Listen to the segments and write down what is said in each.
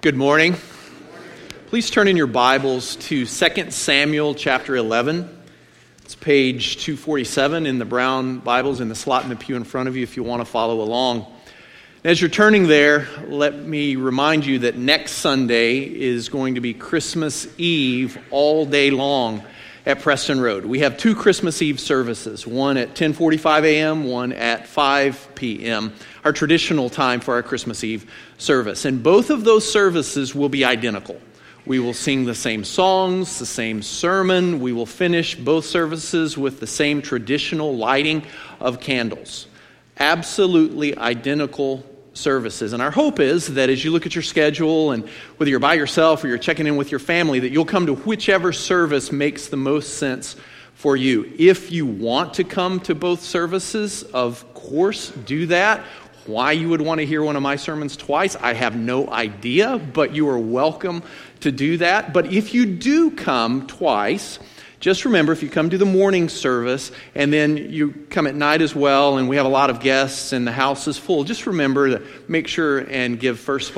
Good morning. Please turn in your Bibles to 2 Samuel chapter 11. It's page 247 in the brown Bibles in the slot in the pew in front of you if you want to follow along. As you're turning there, let me remind you that next Sunday is going to be Christmas Eve all day long at Preston Road. We have two Christmas Eve services, one at 10:45 a.m., one at 5 p.m., our traditional time for our Christmas Eve service. And both of those services will be identical. We will sing the same songs, the same sermon. We will finish both services with the same traditional lighting of candles. Absolutely identical services. And our hope is that as you look at your schedule and whether you're by yourself or you're checking in with your family, that you'll come to whichever service makes the most sense for you. If you want to come to both services, of course, do that. Why you would want to hear one of my sermons twice, I have no idea, but you are welcome to do that. But if you do come twice, just remember, if you come to the morning service and then you come at night as well, and we have a lot of guests and the house is full, just remember to make sure and give first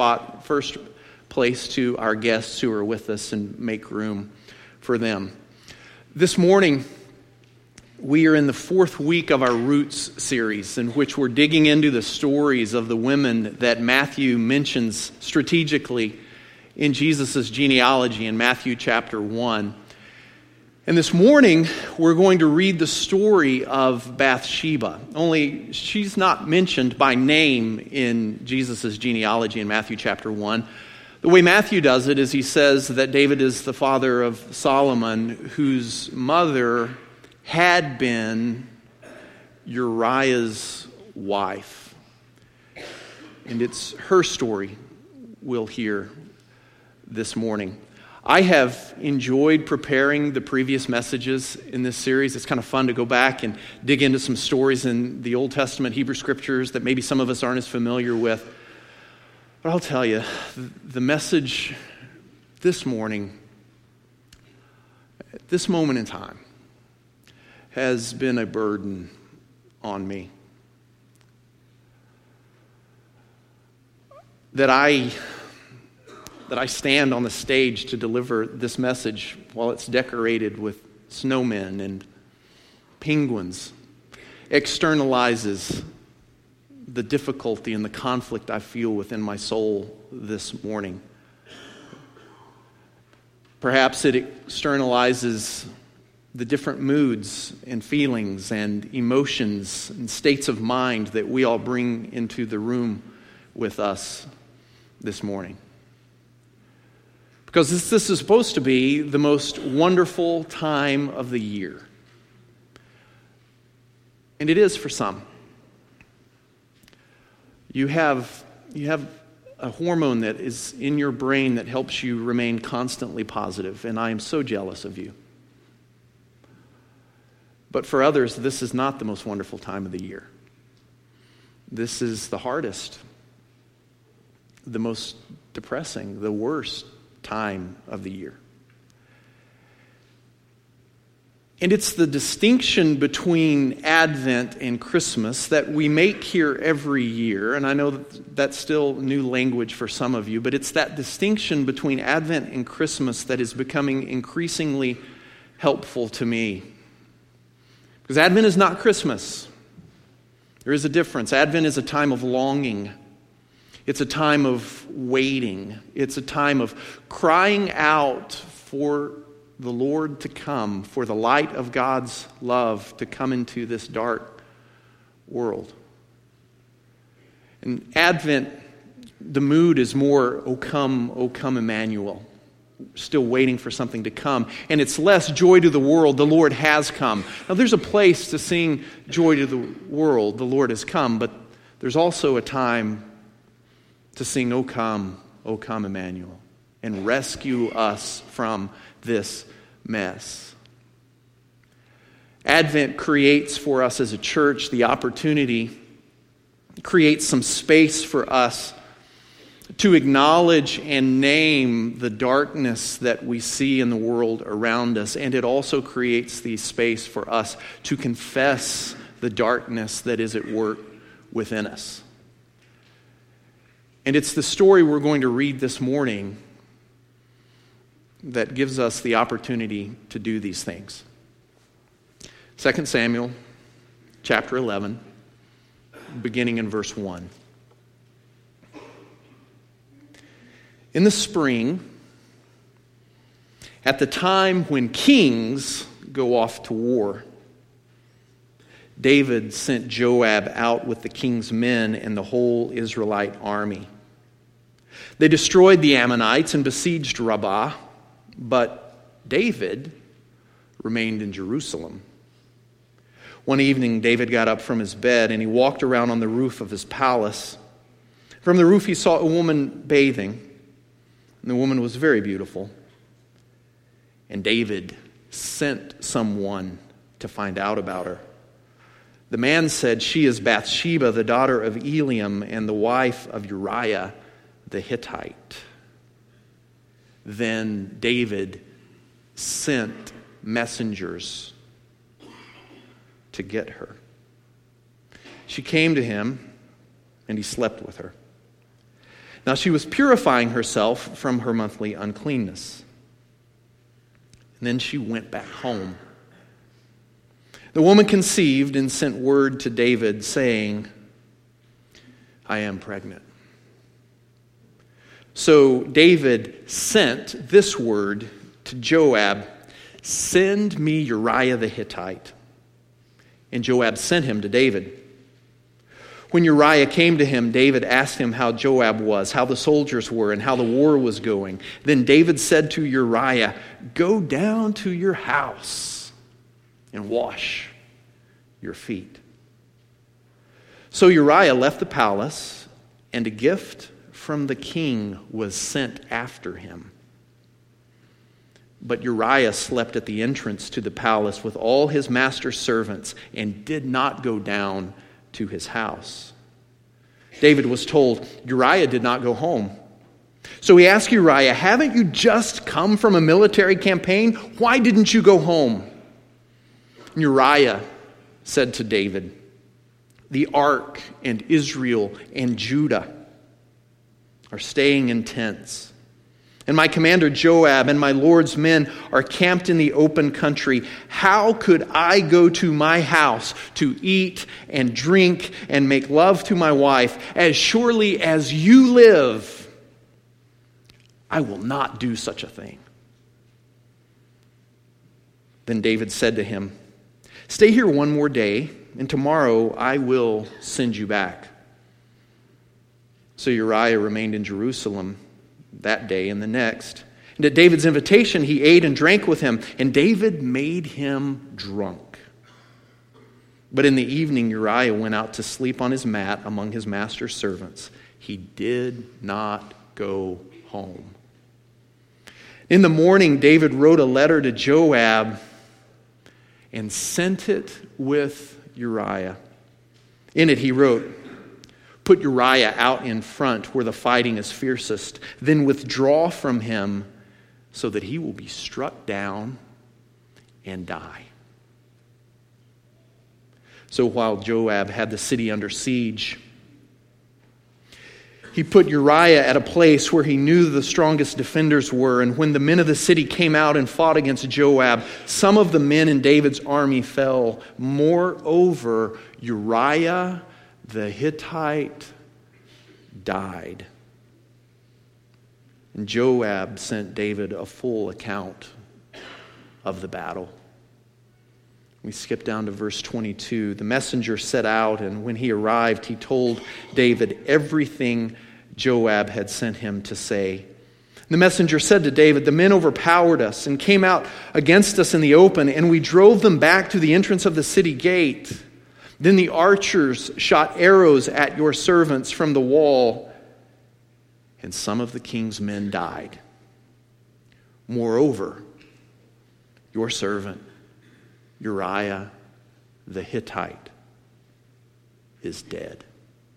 place to our guests who are with us and make room for them. This morning, we are in the fourth week of our Roots series, in which we're digging into the stories of the women that Matthew mentions strategically in Jesus' genealogy in Matthew chapter 1. And this morning, we're going to read the story of Bathsheba. Only she's not mentioned by name in Jesus' genealogy in Matthew chapter 1. The way Matthew does it is he says that David is the father of Solomon, whose mother had been Uriah's wife. And it's her story we'll hear this morning. I have enjoyed preparing the previous messages in this series. It's kind of fun to go back and dig into some stories in the Old Testament Hebrew Scriptures that maybe some of us aren't as familiar with. But I'll tell you, the message this morning, at this moment in time, has been a burden on me. That I stand on the stage to deliver this message while it's decorated with snowmen and penguins externalizes the difficulty and the conflict I feel within my soul this morning. Perhaps it externalizes the different moods and feelings and emotions and states of mind that we all bring into the room with us this morning. Because this is supposed to be the most wonderful time of the year. And it is for some. You have a hormone that is in your brain that helps you remain constantly positive, and I am so jealous of you. But for others, this is not the most wonderful time of the year. This is the hardest, the most depressing, the worst time of the year. And it's the distinction between Advent and Christmas that we make here every year, and I know that's still new language for some of you, but it's that distinction between Advent and Christmas that is becoming increasingly helpful to me. Because Advent is not Christmas. There is a difference. Advent is a time of longing. It's a time of waiting. It's a time of crying out for the Lord to come, for the light of God's love to come into this dark world. In Advent, the mood is more, O come, Emmanuel. Still waiting for something to come. And it's less joy to the world, the Lord has come. Now there's a place to sing joy to the world, the Lord has come, but there's also a time to sing, O come, Emmanuel, and rescue us from this mess. Advent creates for us as a church the opportunity, creates some space for us to acknowledge and name the darkness that we see in the world around us. And it also creates the space for us to confess the darkness that is at work within us. And it's the story we're going to read this morning that gives us the opportunity to do these things. 2 Samuel chapter 11, beginning in verse 1. In the spring, at the time when kings go off to war, David sent Joab out with the king's men and the whole Israelite army. They destroyed the Ammonites and besieged Rabbah, but David remained in Jerusalem. One evening, David got up from his bed and he walked around on the roof of his palace. From the roof, he saw a woman bathing, and the woman was very beautiful. And David sent someone to find out about her. The man said, "She is Bathsheba, the daughter of Eliam, and the wife of Uriah the Hittite." Then David sent messengers to get her. She came to him, and he slept with her. Now she was purifying herself from her monthly uncleanness. And then she went back home. The woman conceived and sent word to David, saying, "I am pregnant." So David sent this word to Joab, "Send me Uriah the Hittite." And Joab sent him to David. When Uriah came to him, David asked him how Joab was, how the soldiers were, and how the war was going. Then David said to Uriah, "Go down to your house and wash your feet." So Uriah left the palace, and a gift from the king was sent after him. But Uriah slept at the entrance to the palace with all his master's servants and did not go down to his house. David was told Uriah did not go home. So he asked Uriah, "Haven't you just come from a military campaign? Why didn't you go home?" And Uriah said to David, "The ark and Israel and Judah are staying in tents. And my commander Joab and my Lord's men are camped in the open country. How could I go to my house to eat and drink and make love to my wife? As surely as you live, I will not do such a thing." Then David said to him, "Stay here one more day, and tomorrow I will send you back." So Uriah remained in Jerusalem that day and the next. And at David's invitation, he ate and drank with him, and David made him drunk. But in the evening, Uriah went out to sleep on his mat among his master's servants. He did not go home. In the morning, David wrote a letter to Joab and sent it with Uriah. In it, he wrote, "Put Uriah out in front where the fighting is fiercest, then withdraw from him so that he will be struck down and die." So while Joab had the city under siege, he put Uriah at a place where he knew the strongest defenders were. And when the men of the city came out and fought against Joab, some of the men in David's army fell. Moreover, Uriah the Hittite died. And Joab sent David a full account of the battle. We skip down to verse 22. The messenger set out, and when he arrived, he told David everything Joab had sent him to say. The messenger said to David, "The men overpowered us and came out against us in the open, and we drove them back to the entrance of the city gate. Then the archers shot arrows at your servants from the wall, and some of the king's men died. Moreover, your servant Uriah the Hittite is dead."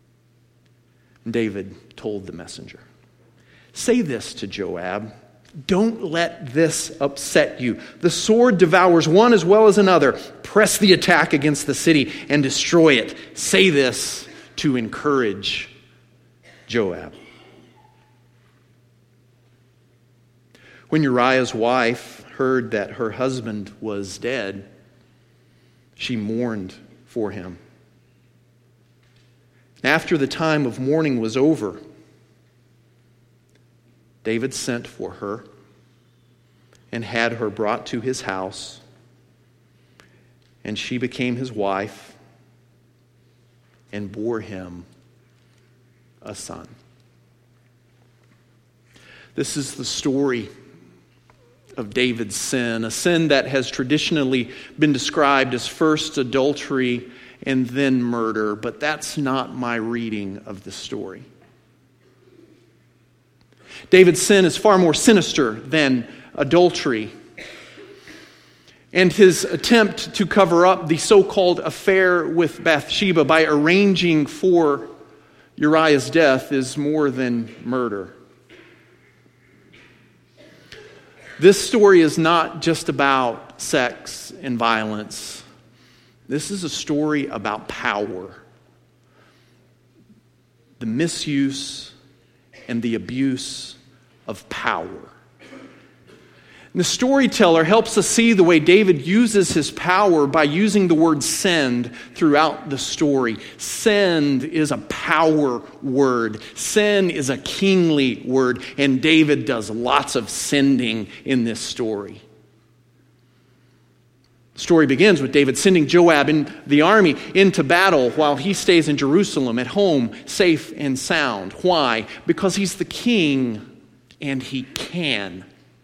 David told the messenger, "Say this to Joab, don't let this upset you. The sword devours one as well as another. Press the attack against the city and destroy it. Say this to encourage Joab." When Uriah's wife heard that her husband was dead, she mourned for him. After the time of mourning was over, David sent for her and had her brought to his house, and she became his wife and bore him a son. This is the story of David's sin, a sin that has traditionally been described as first adultery and then murder, but that's not my reading of the story. David's sin is far more sinister than adultery. And his attempt to cover up the so-called affair with Bathsheba by arranging for Uriah's death is more than murder. This story is not just about sex and violence. This is a story about power, the misuse and the abuse of power. And the storyteller helps us see the way David uses his power by using the word send throughout the story. Send is a power word. Send is a kingly word, and David does lots of sending in this story. The story begins with David sending Joab and the army into battle while he stays in Jerusalem at home, safe and sound. Why? Because he's the king and he can.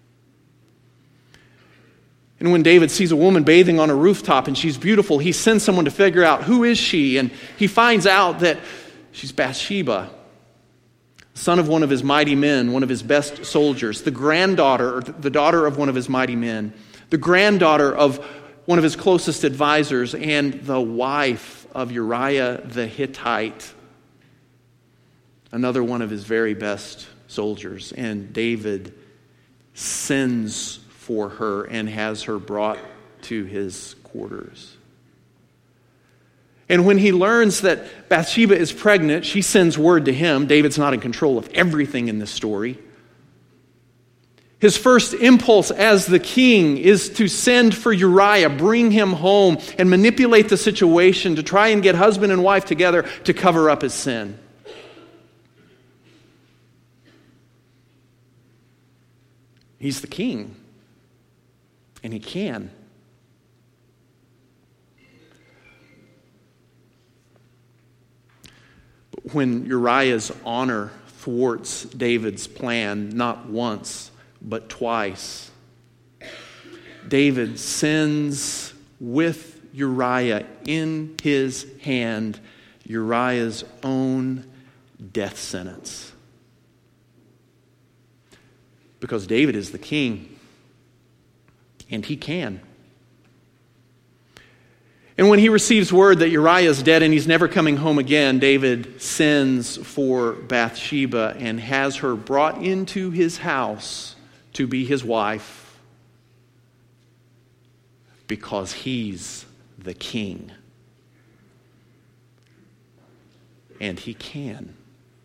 And when David sees a woman bathing on a rooftop and she's beautiful, he sends someone to figure out who is she, and he finds out that she's Bathsheba, son of one of his mighty men, one of his best soldiers, the granddaughter, or the daughter of one of his mighty men, the granddaughter of one of his closest advisors, and the wife of Uriah the Hittite, another one of his very best soldiers. And David sends for her and has her brought to his quarters. And when he learns that Bathsheba is pregnant, she sends word to him. David's not in control of everything in this story. His first impulse as the king is to send for Uriah, bring him home, and manipulate the situation to try and get husband and wife together to cover up his sin. He's the king, and he can. But when Uriah's honor thwarts David's plan, not once, but twice, David sends with Uriah in his hand Uriah's own death sentence. Because David is the king, and he can. And when he receives word that Uriah is dead and he's never coming home again, David sends for Bathsheba and has her brought into his house to be his wife, because he's the king. And he can.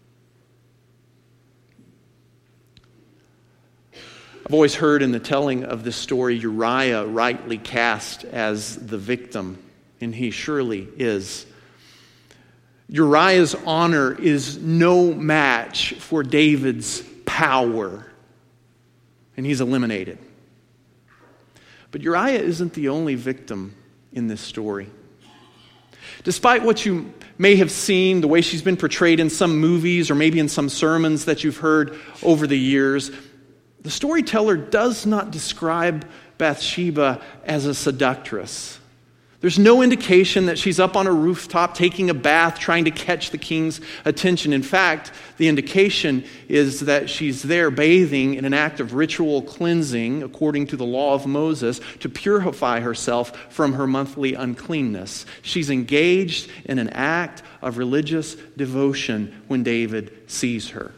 I've always heard in the telling of this story Uriah rightly cast as the victim, and he surely is. Uriah's honor is no match for David's power, and he's eliminated. But Uriah isn't the only victim in this story. Despite what you may have seen, the way she's been portrayed in some movies or maybe in some sermons that you've heard over the years, the storyteller does not describe Bathsheba as a seductress. There's no indication that she's up on a rooftop taking a bath trying to catch the king's attention. In fact, the indication is that she's there bathing in an act of ritual cleansing, according to the law of Moses, to purify herself from her monthly uncleanness. She's engaged in an act of religious devotion when David sees her.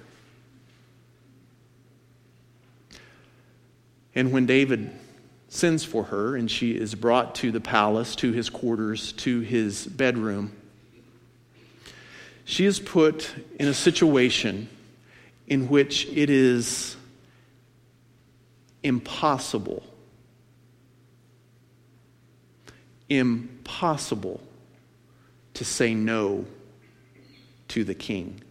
And when David sends for her and she is brought to the palace, to his quarters, to his bedroom, she is put in a situation in which it is impossible to say no to the king.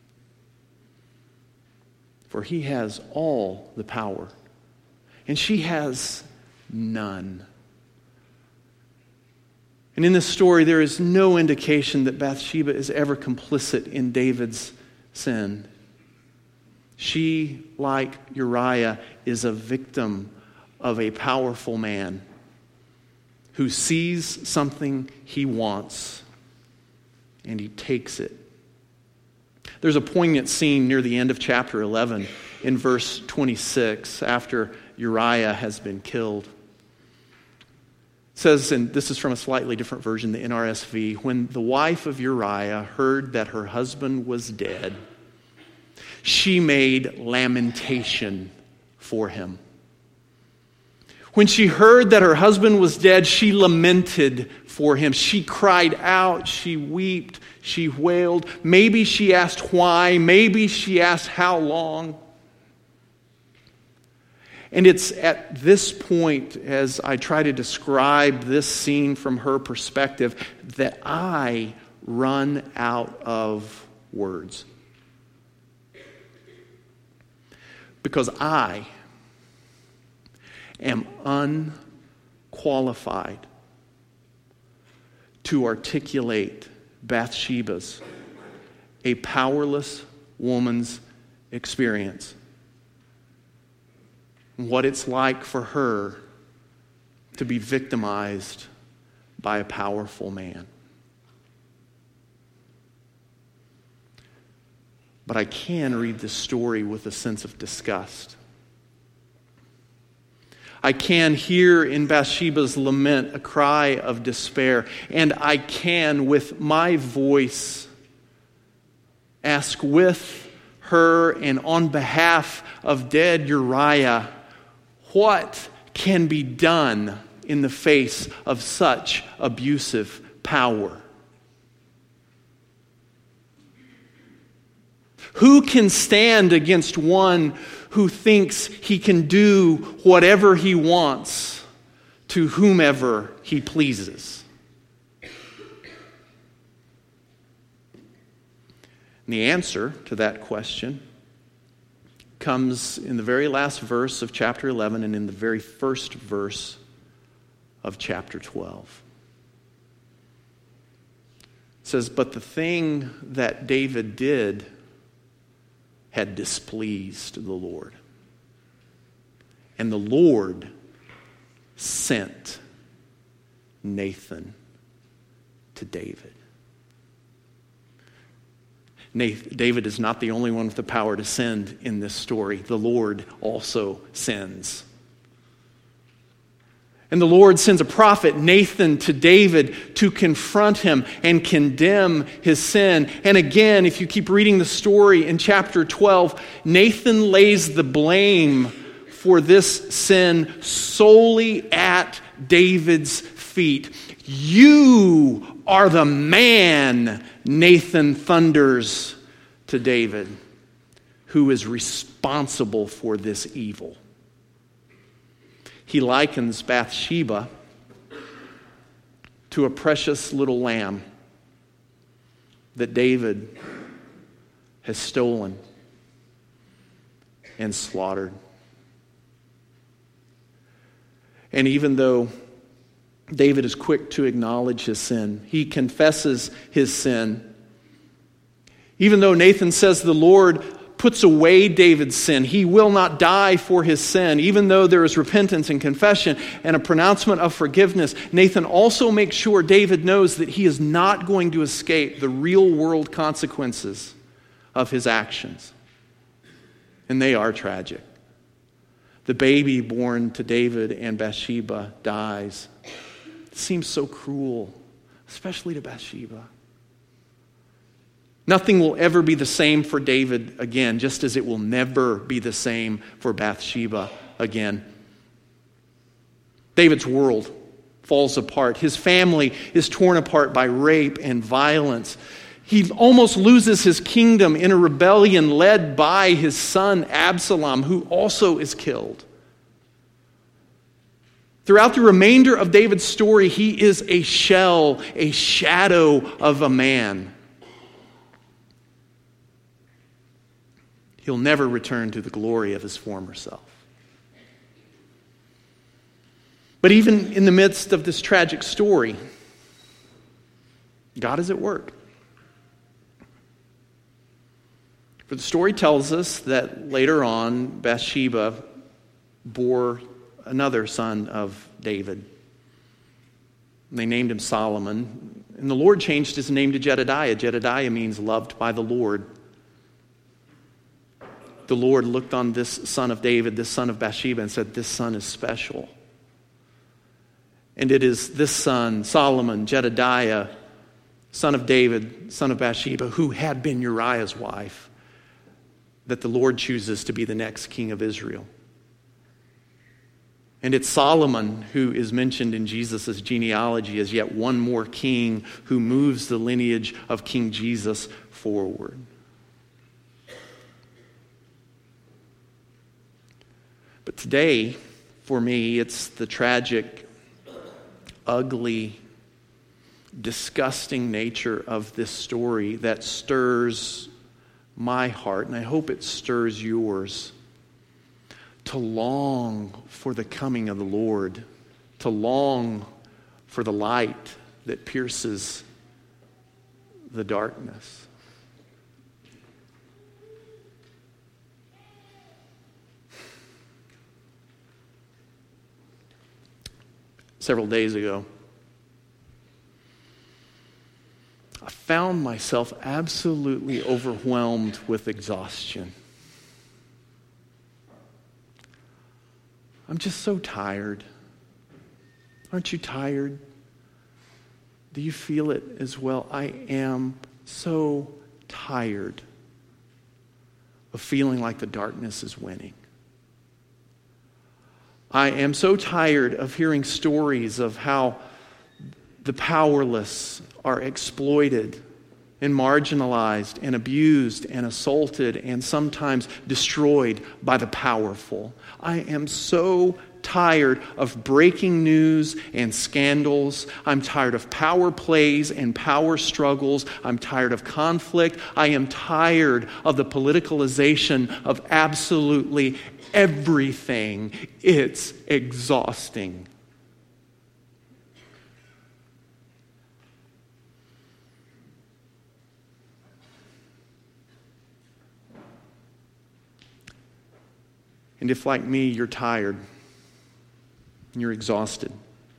For he has all the power, and she has none. And in this story, there is no indication that Bathsheba is ever complicit in David's sin. She, like Uriah, is a victim of a powerful man who sees something he wants and he takes it. There's a poignant scene near the end of chapter 11 in verse 26 after Uriah has been killed. It says, and this is from a slightly different version, the NRSV, when the wife of Uriah heard that her husband was dead, she made lamentation for him. When she heard that her husband was dead, she lamented for him. She cried out, she wept, she wailed. Maybe she asked why, maybe she asked how long. And it's at this point, as I try to describe this scene from her perspective, that I run out of words. Because I am unqualified to articulate Bathsheba's, a powerless woman's experience. What it's like for her to be victimized by a powerful man. But I can read this story with a sense of disgust. I can hear in Bathsheba's lament a cry of despair, and I can, with my voice, ask with her and on behalf of dead Uriah, what can be done in the face of such abusive power? Who can stand against one who thinks he can do whatever he wants to whomever he pleases? And the answer to that question comes in the very last verse of chapter 11 and in the very first verse of chapter 12. It says, "But the thing that David did had displeased the Lord. And the Lord sent Nathan to David." David is not the only one with the power to send in this story. The Lord also sends. And the Lord sends a prophet, Nathan, to David to confront him and condemn his sin. And again, if you keep reading the story in chapter 12, Nathan lays the blame for this sin solely at David's feet. "You are the man," Nathan thunders to David, "who is responsible for this evil." He likens Bathsheba to a precious little lamb that David has stolen and slaughtered. And even though David is quick to acknowledge his sin, he confesses his sin. Even though Nathan says the Lord puts away David's sin, he will not die for his sin. Even though there is repentance and confession and a pronouncement of forgiveness, Nathan also makes sure David knows that he is not going to escape the real world consequences of his actions. And they are tragic. The baby born to David and Bathsheba dies. It seems so cruel, especially to Bathsheba. Nothing will ever be the same for David again, just as it will never be the same for Bathsheba again. David's world falls apart. His family is torn apart by rape and violence. He almost loses his kingdom in a rebellion led by his son Absalom, who also is killed. Throughout the remainder of David's story, he is a shell, a shadow of a man. He'll never return to the glory of his former self. But even in the midst of this tragic story, God is at work. For the story tells us that later on, Bathsheba bore another son of David. They named him Solomon. And the Lord changed his name to Jedediah. Jedediah means loved by the Lord. The Lord looked on this son of David, this son of Bathsheba, and said, this son is special. And it is this son, Solomon, Jedediah, son of David, son of Bathsheba, who had been Uriah's wife, that the Lord chooses to be the next king of Israel. And it's Solomon who is mentioned in Jesus' genealogy as yet one more king who moves the lineage of King Jesus forward. But today, for me, it's the tragic, ugly, disgusting nature of this story that stirs my heart, and I hope it stirs yours, to long for the coming of the Lord, to long for the light that pierces the darkness. Several days ago, I found myself absolutely overwhelmed with exhaustion. I'm just so tired. Aren't you tired? Do you feel it as well? I am so tired of feeling like the darkness is winning. I am so tired of hearing stories of how the powerless are exploited and marginalized and abused and assaulted and sometimes destroyed by the powerful. I am so tired of breaking news and scandals. I'm tired of power plays and power struggles. I'm tired of conflict. I am tired of the politicalization of absolutely everything. It's exhausting. And if, like me, you're tired and you're exhausted,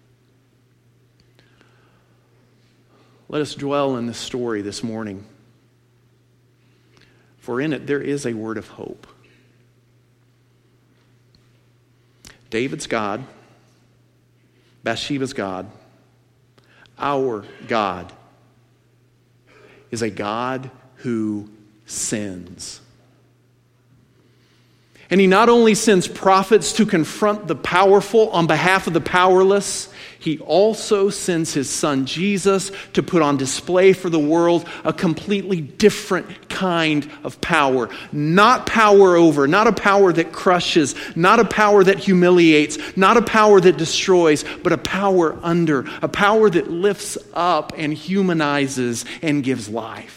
let us dwell in this story this morning. For in it, there is a word of hope. David's God, Bathsheba's God, our God, is a God who sins. And he not only sends prophets to confront the powerful on behalf of the powerless, he also sends his son Jesus to put on display for the world a completely different kind of power. Not power over, not a power that crushes, not a power that humiliates, not a power that destroys, but a power under, a power that lifts up and humanizes and gives life.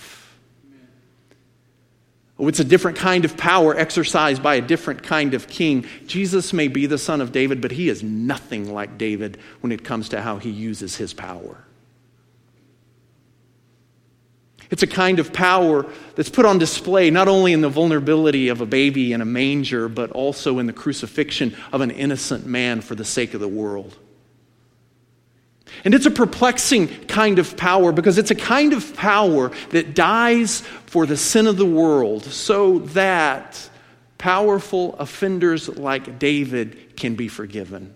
It's a different kind of power exercised by a different kind of king. Jesus may be the son of David, but he is nothing like David when it comes to how he uses his power. It's a kind of power that's put on display not only in the vulnerability of a baby in a manger, but also in the crucifixion of an innocent man for the sake of the world. And it's a perplexing kind of power because it's a kind of power that dies for the sin of the world so that powerful offenders like David can be forgiven.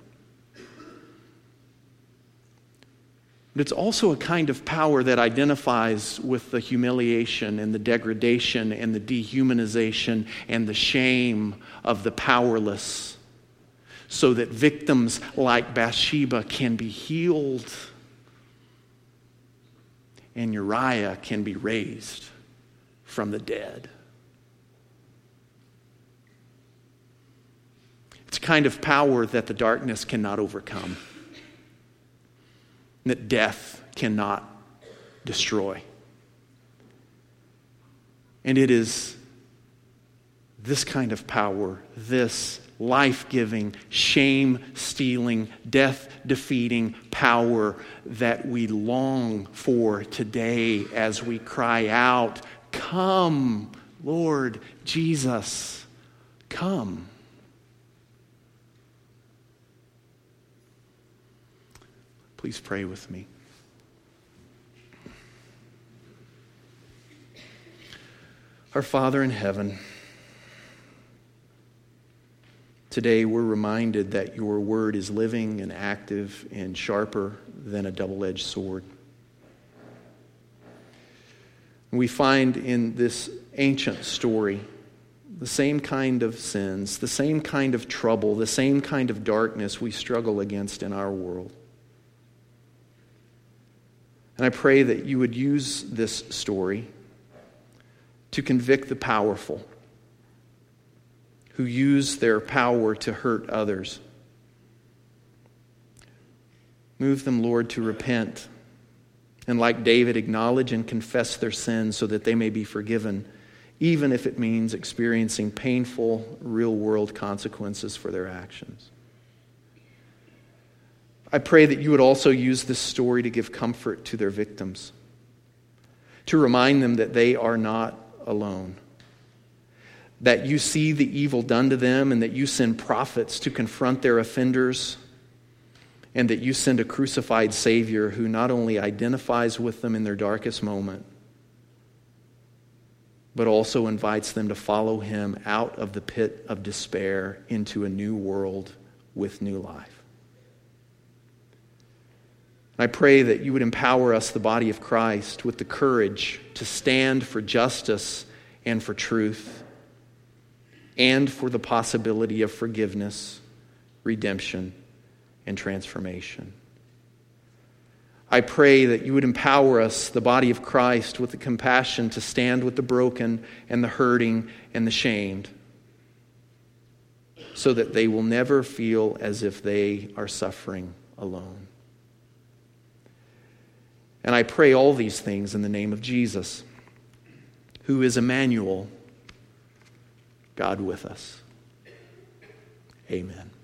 But it's also a kind of power that identifies with the humiliation and the degradation and the dehumanization and the shame of the powerless, so that victims like Bathsheba can be healed and Uriah can be raised from the dead. It's a kind of power that the darkness cannot overcome, that death cannot destroy. And it is this kind of power, this life-giving, shame-stealing, death-defeating power that we long for today as we cry out, "Come, Lord Jesus, come." Please pray with me. Our Father in heaven, today we're reminded that your word is living and active and sharper than a double-edged sword. We find in this ancient story the same kind of sins, the same kind of trouble, the same kind of darkness we struggle against in our world. And I pray that you would use this story to convict the powerful who use their power to hurt others. Move them, Lord, to repent and, like David, acknowledge and confess their sins so that they may be forgiven, even if it means experiencing painful, real-world consequences for their actions. I pray that you would also use this story to give comfort to their victims, to remind them that they are not alone, that you see the evil done to them and that you send prophets to confront their offenders, and that you send a crucified Savior who not only identifies with them in their darkest moment, but also invites them to follow him out of the pit of despair into a new world with new life. I pray that you would empower us, the body of Christ, with the courage to stand for justice and for truth and for the possibility of forgiveness, redemption, and transformation. I pray that you would empower us, the body of Christ, with the compassion to stand with the broken and the hurting and the shamed, so that they will never feel as if they are suffering alone. And I pray all these things in the name of Jesus, who is Emmanuel, God with us. Amen.